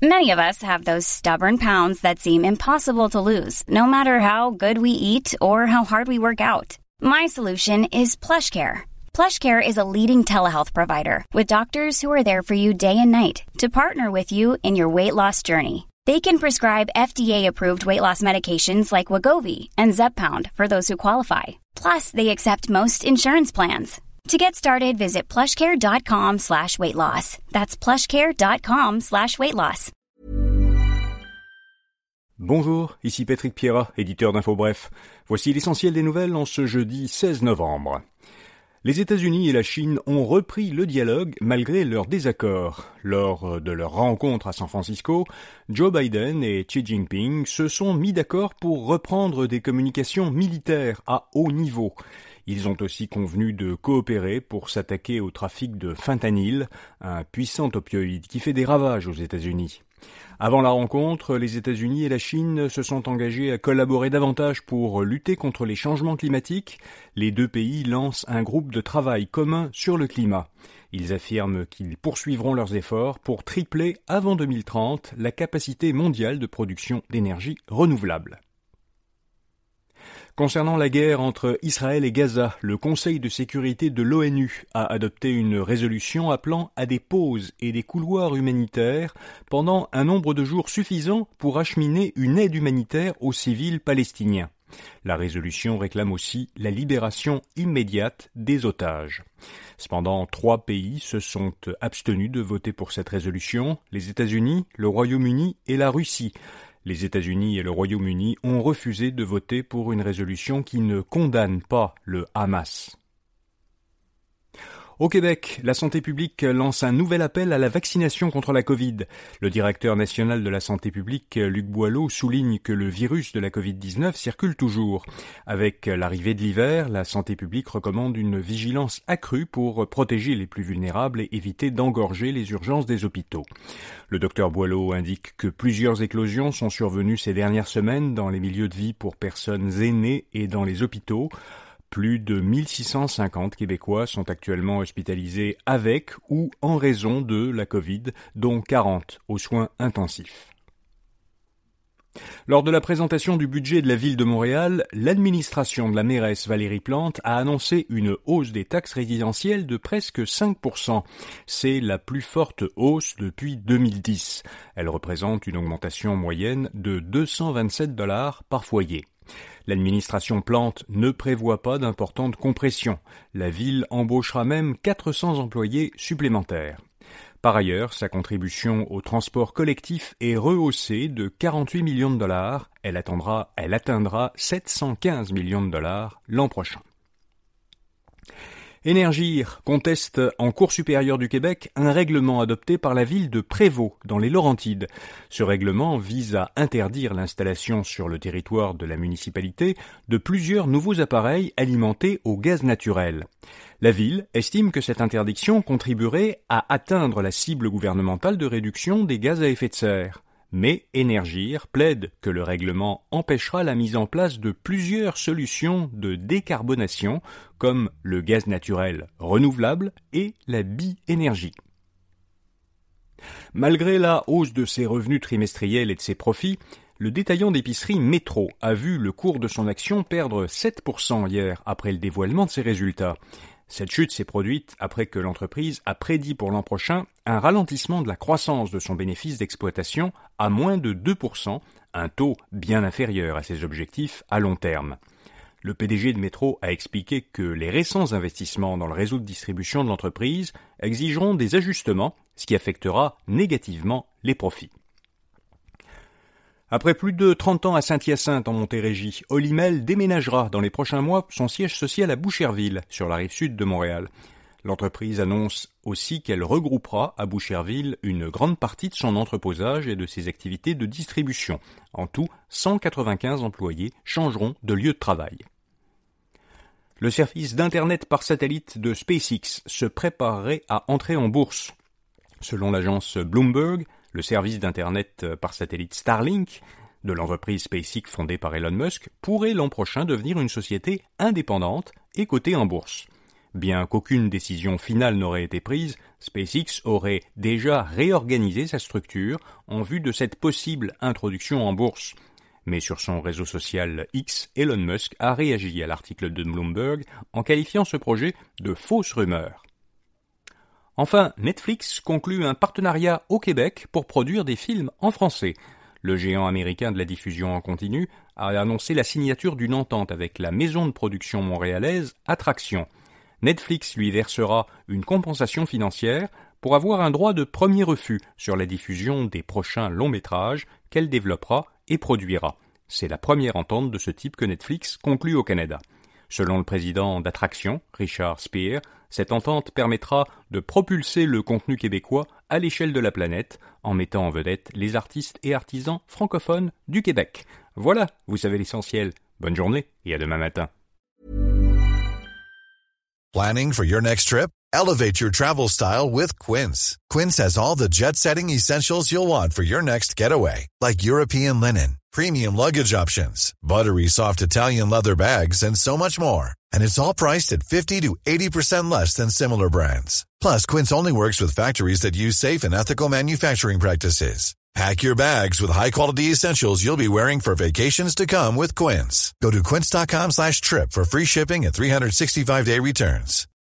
Many of us have those stubborn pounds that seem impossible to lose, no matter how good we eat or how hard we work out. My solution is PlushCare. PlushCare is a leading telehealth provider with doctors who are there for you day and night to partner with you in your weight loss journey. They can prescribe FDA-approved weight loss medications like Wegovy and Zepbound for those who qualify. Plus, they accept most insurance plans. To get started, visit plushcare.com/weightloss. That's plushcare.com/weightloss. Bonjour, ici Patrick Pierrat, éditeur d'InfoBref. Voici l'essentiel des nouvelles en ce jeudi 16 novembre. Les États-Unis et la Chine ont repris le dialogue malgré leurs désaccords. Lors de leur rencontre à San Francisco, Joe Biden et Xi Jinping se sont mis d'accord pour reprendre des communications militaires à haut niveau. Ils ont aussi convenu de coopérer pour s'attaquer au trafic de fentanyl, un puissant opioïde qui fait des ravages aux États-Unis. Avant la rencontre, les États-Unis et la Chine se sont engagés à collaborer davantage pour lutter contre les changements climatiques. Les deux pays lancent un groupe de travail commun sur le climat. Ils affirment qu'ils poursuivront leurs efforts pour tripler avant 2030 la capacité mondiale de production d'énergie renouvelable. Concernant la guerre entre Israël et Gaza, le Conseil de sécurité de l'ONU a adopté une résolution appelant à des pauses et des couloirs humanitaires pendant un nombre de jours suffisant pour acheminer une aide humanitaire aux civils palestiniens. La résolution réclame aussi la libération immédiate des otages. Cependant, 3 pays se sont abstenus de voter pour cette résolution, les États-Unis, le Royaume-Uni et la Russie. Les États-Unis et le Royaume-Uni ont refusé de voter pour une résolution qui ne condamne pas le Hamas. Au Québec, la santé publique lance un nouvel appel à la vaccination contre la Covid. Le directeur national de la santé publique, Luc Boileau, souligne que le virus de la Covid-19 circule toujours. Avec l'arrivée de l'hiver, la santé publique recommande une vigilance accrue pour protéger les plus vulnérables et éviter d'engorger les urgences des hôpitaux. Le docteur Boileau indique que plusieurs éclosions sont survenues ces dernières semaines dans les milieux de vie pour personnes aînées et dans les hôpitaux. Plus de 1650 Québécois sont actuellement hospitalisés avec ou en raison de la Covid, dont 40 aux soins intensifs. Lors de la présentation du budget de la ville de Montréal, l'administration de la mairesse Valérie Plante a annoncé une hausse des taxes résidentielles de presque 5%. C'est la plus forte hausse depuis 2010. Elle représente une augmentation moyenne de 227 $ par foyer. L'administration Plante ne prévoit pas d'importante compression. La ville embauchera même 400 employés supplémentaires. Par ailleurs, sa contribution au transport collectif est rehaussée de 48 millions de $. Elle atteindra 715 millions de $ l'an prochain. Énergir conteste en Cour supérieure du Québec un règlement adopté par la ville de Prévost, dans les Laurentides. Ce règlement vise à interdire l'installation sur le territoire de la municipalité de plusieurs nouveaux appareils alimentés au gaz naturel. La ville estime que cette interdiction contribuerait à atteindre la cible gouvernementale de réduction des gaz à effet de serre. Mais Énergir plaide que le règlement empêchera la mise en place de plusieurs solutions de décarbonation, comme le gaz naturel renouvelable et la bi-énergie. Malgré la hausse de ses revenus trimestriels et de ses profits, le détaillant d'épicerie Métro a vu le cours de son action perdre 7% hier après le dévoilement de ses résultats. Cette chute s'est produite après que l'entreprise a prédit pour l'an prochain un ralentissement de la croissance de son bénéfice d'exploitation à moins de 2%, un taux bien inférieur à ses objectifs à long terme. Le PDG de Métro a expliqué que les récents investissements dans le réseau de distribution de l'entreprise exigeront des ajustements, ce qui affectera négativement les profits. Après plus de 30 ans à Saint-Hyacinthe en Montérégie, Olimel déménagera dans les prochains mois son siège social à Boucherville, sur la rive sud de Montréal. L'entreprise annonce aussi qu'elle regroupera à Boucherville une grande partie de son entreposage et de ses activités de distribution. En tout, 195 employés changeront de lieu de travail. Le service d'Internet par satellite de SpaceX se préparerait à entrer en bourse. Selon l'agence Bloomberg, le service d'Internet par satellite Starlink de l'entreprise SpaceX fondée par Elon Musk pourrait l'an prochain devenir une société indépendante et cotée en bourse. Bien qu'aucune décision finale n'aurait été prise, SpaceX aurait déjà réorganisé sa structure en vue de cette possible introduction en bourse. Mais sur son réseau social X, Elon Musk a réagi à l'article de Bloomberg en qualifiant ce projet de fausse rumeur. Enfin, Netflix conclut un partenariat au Québec pour produire des films en français. Le géant américain de la diffusion en continu a annoncé la signature d'une entente avec la maison de production montréalaise Attraction. Netflix lui versera une compensation financière pour avoir un droit de premier refus sur la diffusion des prochains longs métrages qu'elle développera et produira. C'est la première entente de ce type que Netflix conclut au Canada. Selon le président d'Attraction, Richard Spear, cette entente permettra de propulser le contenu québécois à l'échelle de la planète en mettant en vedette les artistes et artisans francophones du Québec. Voilà, vous savez l'essentiel. Bonne journée et à demain matin. Planning for your next trip? Elevate your travel style with Quince. Quince has all the jet-setting essentials you'll want for your next getaway, like European linen, premium luggage options, buttery soft Italian leather bags, and so much more. And it's all priced at 50 to 80% less than similar brands. Plus, Quince only works with factories that use safe and ethical manufacturing practices. Pack your bags with high-quality essentials you'll be wearing for vacations to come with Quince. Go to quince.com/trip for free shipping and 365-day returns.